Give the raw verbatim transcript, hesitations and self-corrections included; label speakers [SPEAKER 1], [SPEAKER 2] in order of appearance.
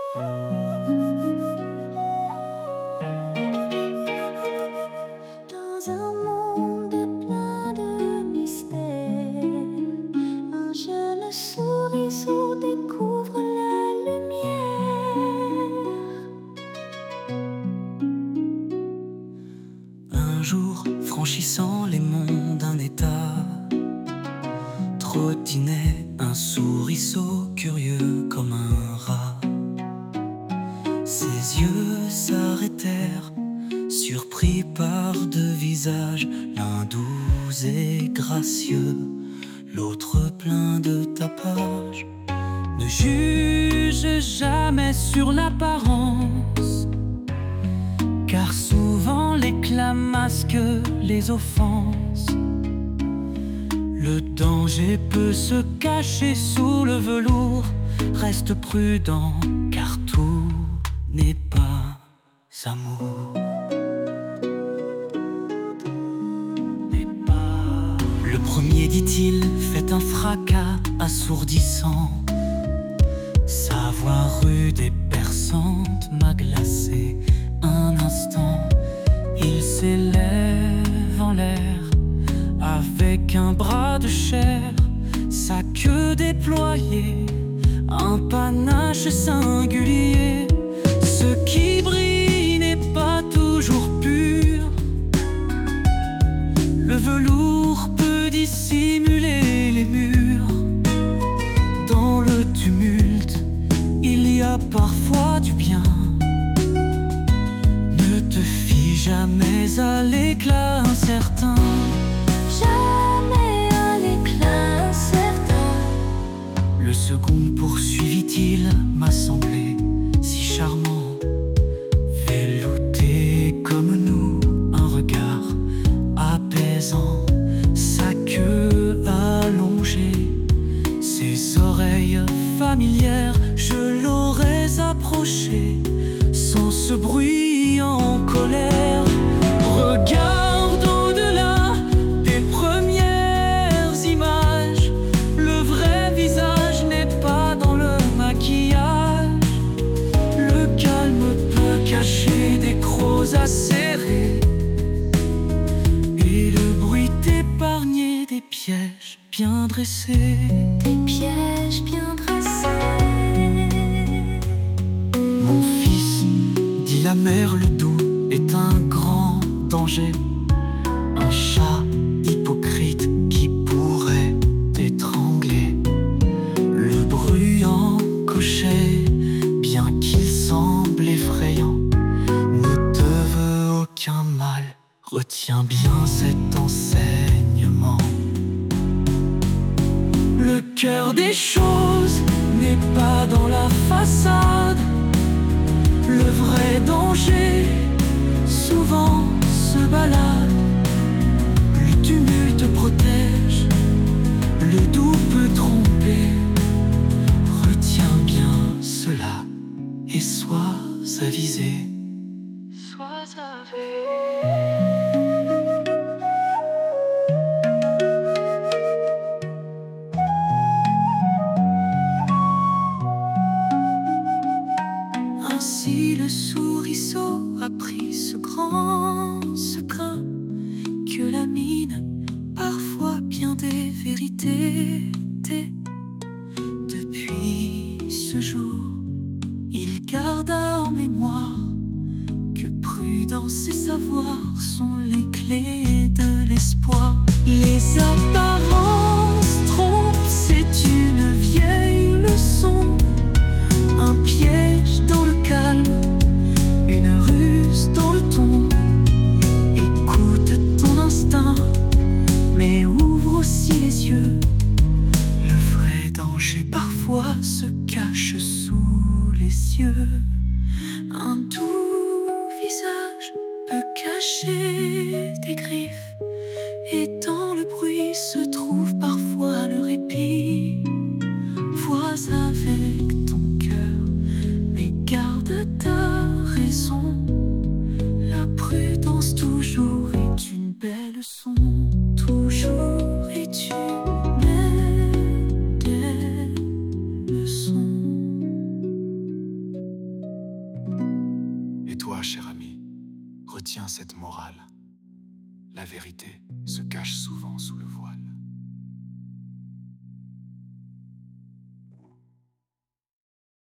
[SPEAKER 1] Dans un monde plein de mystères, un jeune souriceau découvre la lumière.
[SPEAKER 2] Un jour, franchissant les monts d'un état, trottinait un souriceau curieux comme un rat. Ses yeux s'arrêtèrent, surpris par deux visages, l'un doux et gracieux, l'autre plein de tapage. Ne juge jamais sur l'apparence, car souvent l'éclat masque les offenses. Le danger peut se cacher sous le velours. Reste prudent, car tout n'est pas amour. N'est pas... Le premier, dit-il, fait un fracas assourdissant. Sa voix rude et perçante m'a glacé un instant. Il s'élève en l'air avec un bras de chair, sa queue déployée, un panache singulier. Ce qui brille n'est pas toujours pur. Le velours peut dissimuler les murs. Dans le tumulte, il y a parfois du bien. Ne te fie jamais à l'éclat incertain.
[SPEAKER 1] Jamais à l'éclat incertain.
[SPEAKER 2] Le second, poursuivit-il, m'a semblé si charmant. Velouté comme nous, un regard apaisant, sa queue allongée, ses oreilles familières. Je l'aurais approché sans ce bruit en colère. Regarde au-delà des premières images. Le vrai visage n'est pas dans le maquillage. Le calme peut cacher des crocs acérés, et le bruit épargner des pièges bien dressés.
[SPEAKER 1] Des pièges bien dressés.
[SPEAKER 2] Mon fils, dit la mère, le doux est un grand danger. Un chat hypocrite qui pourrait t'étrangler. Le bruyant cocher, bien qu'il semble effrayant, ne te veut aucun mal. Retiens bien cet enseignement. Le cœur des choses n'est pas dans la façade. Le vrai danger souvent se balade. Le tumulte protège, le doux peut tromper. Retiens bien cela et sois avisé. Sois avisé. Ainsi le souriceau apprit ce grand secret, que la mine, parfois bien des vérités. Depuis ce jour, il garda en mémoire que prudence et savoir sont les clés de l'espoir. Les apparences trompent, c'est une vieille leçon. Un piège dans le calme, une ruse dans le ton. Écoute ton instinct, mais ouvre aussi les yeux. Le vrai danger parfois se cache sous les yeux. Un doux visage peut cacher des griffes, et dans le bruit se trouve parfois le répit. Vois avec ton cœur, mais garde ta raison. La prudence toujours est une belle leçon. Toujours est une belle leçon.
[SPEAKER 3] toi, cher ami, retiens cette morale. La vérité se cache souvent sous le voile.